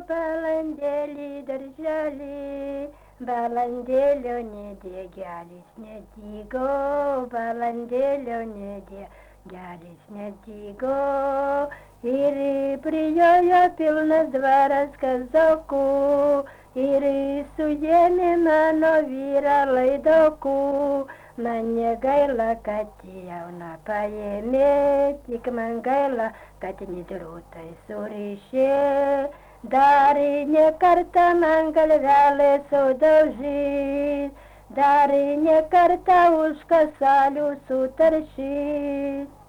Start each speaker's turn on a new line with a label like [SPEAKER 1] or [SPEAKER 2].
[SPEAKER 1] balandėlį darželį, balandėlio nedėgelis nedygo, balandėlio nedėgelis nedygo. Ir prijojo pilnas dvaras kazokų, ir suėmė mano vyrą laidokų. Man negaila, kad jauna paėmė, tik man gaila, kad nidrutai surišė. Dar ne kartą man galvelė sudaužys, dar ne kartą už kasalių sutaršys.